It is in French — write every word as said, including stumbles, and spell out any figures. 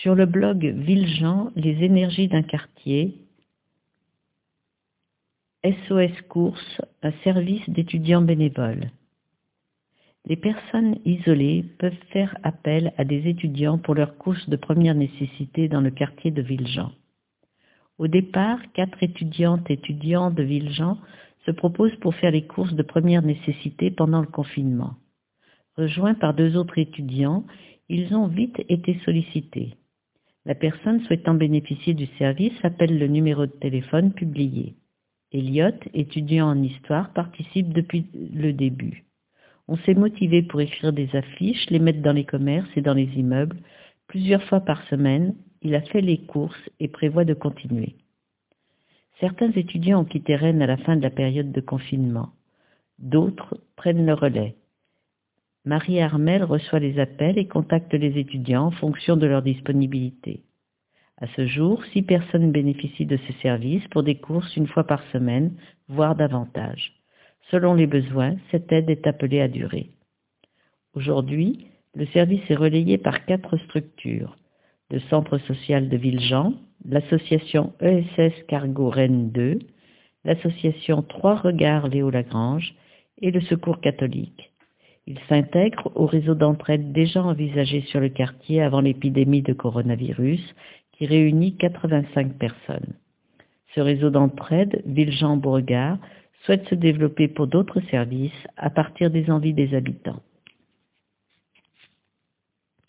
Sur le blog Villejean, les énergies d'un quartier, S O S Courses, un service d'étudiants bénévoles. Les personnes isolées peuvent faire appel à des étudiants pour leurs courses de première nécessité dans le quartier de Villejean. Au départ, quatre étudiantes et étudiants de Villejean se proposent pour faire les courses de première nécessité pendant le confinement. Rejoints par deux autres étudiants, ils ont vite été sollicités. La personne souhaitant bénéficier du service appelle le numéro de téléphone publié. Elliot, étudiant en histoire, participe depuis le début. On s'est motivé pour écrire des affiches, les mettre dans les commerces et dans les immeubles. Plusieurs fois par semaine, il a fait les courses et prévoit de continuer. Certains étudiants ont quitté Rennes à la fin de la période de confinement. D'autres prennent le relais. Marie Armel reçoit les appels et contacte les étudiants en fonction de leur disponibilité. À ce jour, six personnes bénéficient de ce service pour des courses une fois par semaine, voire davantage. Selon les besoins, cette aide est appelée à durer. Aujourd'hui, le service est relayé par quatre structures. Le Centre social de Villejean, l'association E S S Cargo Rennes deux, l'association Trois Regards Léo Lagrange et le Secours catholique. Il s'intègre au réseau d'entraide déjà envisagé sur le quartier avant l'épidémie de coronavirus qui réunit quatre-vingt-cinq personnes. Ce réseau d'entraide, Villejean-Beauregard, souhaite se développer pour d'autres services à partir des envies des habitants.